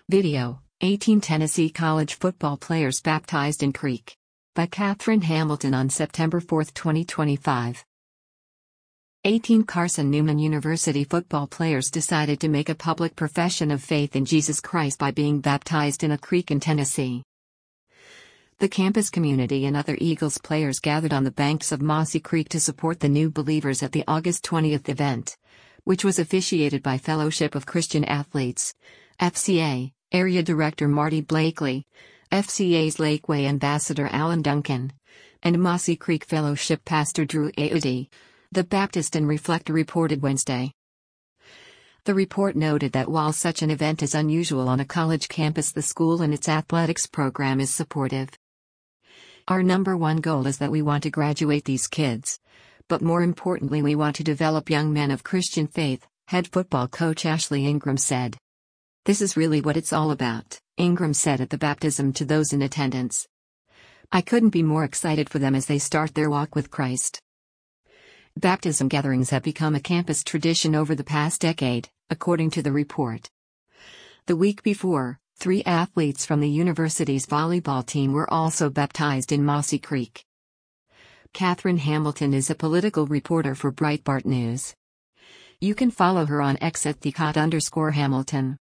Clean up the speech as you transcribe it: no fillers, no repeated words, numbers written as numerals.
Video, 18 Tennessee college football players baptized in creek. By Katherine Hamilton on September 4, 2025. 18 Carson Newman University football players decided to make a public profession of faith in Jesus Christ by being baptized in a creek in Tennessee. The campus community and other Eagles players gathered on the banks of Mossy Creek to support the new believers at the August 20th event, which was officiated by Fellowship of Christian Athletes, FCA, Area Director Marty Blakely, FCA's Lakeway Ambassador Alan Duncan, and Mossy Creek Fellowship Pastor Drew Audi, the Baptist and Reflector reported Wednesday. The report noted that while such an event is unusual on a college campus, the school and its athletics program is supportive. Our number one goal is that we want to graduate these kids, but more importantly we want to develop young men of Christian faith, head football coach Ashley Ingram said. This is really what it's all about, Ingram said at the baptism to those in attendance. I couldn't be more excited for them as they start their walk with Christ. Baptism gatherings have become a campus tradition over the past decade, according to the report. The week before, 3 athletes from the university's volleyball team were also baptized in Mossy Creek. Katherine Hamilton is a political reporter for Breitbart News. You can follow her on X at @thecot_Hamilton.